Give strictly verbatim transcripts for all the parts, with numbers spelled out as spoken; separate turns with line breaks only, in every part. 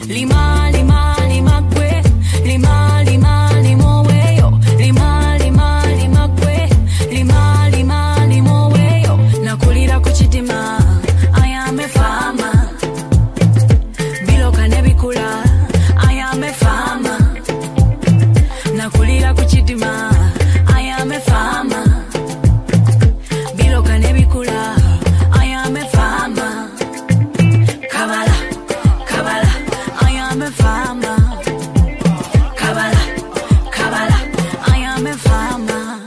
Lima, lima, lima kwe. Lima, lima, limo weyo. Lima, lima, lima kwe. Lima, lima, limo weyo. Nakulira kuchitima. I am a farmer. Biloka nebikula. I am a farmer. Nakulira kuchitima. I am a farmer. Biloka nebikula. I am a farmer. Kabala, Kabala, I am a farmer. Kabala, Kabala, I am a farmer.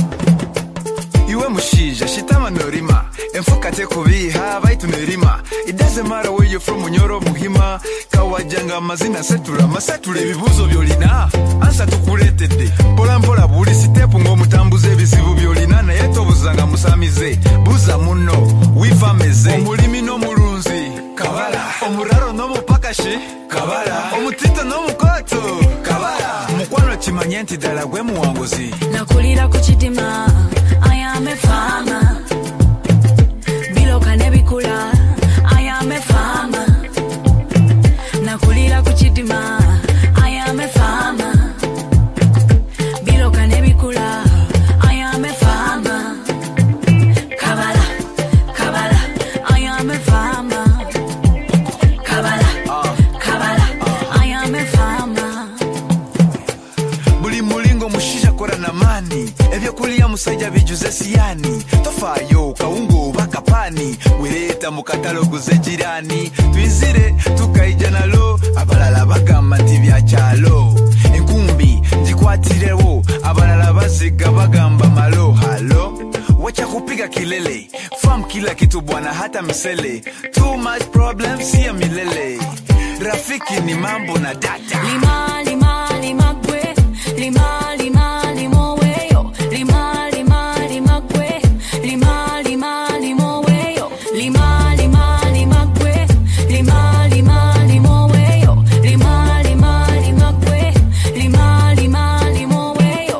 Iwe mushija, shitama norima. Enfuka te kubiha, baitu nerima. It doesn't matter where you're from, Munyoro, Muhima. Kawajanga mazina setura, masature bibuzo byolina. Ansa tukuletede. Pola mpola buli sitepu ngo mutambuze bizibu byolina. Na yeto buzanga musamize. Buza muno, wifameze. Omulimi no mulunzi. Kabala. Omuraro no mupakashi. Kabala. Omutito no mukoto. Kabala. Mukwano chimanyenti dala gwe muwanguzi.
Nakulira kuchitima. I am a farmer. Biloka nebikula. I am a farmer. Nakulira kuchitima. I am a farmer. Biloka nebikula. I am a farmer. Kabala, Kabala, I am a farmer. Kabala, Kabala, I am a farmer.
Buli mulingo mushisha kora na mani. Ebyo kulia musajja bijuze siyani. Tofayo kaungo bakapani. Wireta mukatalogu ze jirani. Twizire tukaija nalo. Abalala bagamba nti bya kyalo. Enkumbi njikwatirewo. Abalala baziga bagamba malo. Halo, wacha kupiga kilele. Fam kila kitu bwana hata misele. Too much problems siya milele. Rafiki ni mambo na data.
Lima, lima, lima kwe. Lima, lima, limo weyo. Lima, lima, lima kwe. Lima, lima, limo weyo. Lima, lima, lima kwe. Lima, lima, limo weyo. Lima, lima, lima kwe. Lima, lima, limo weyo.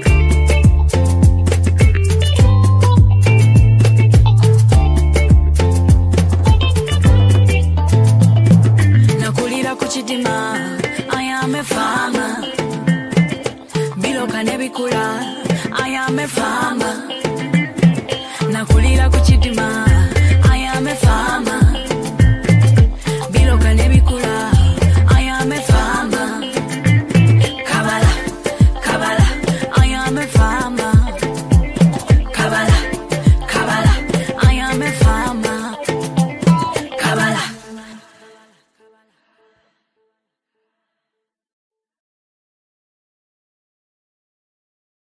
Nakulira kuchitima. I am a farmer. Biloka nebikula. I am a farmer.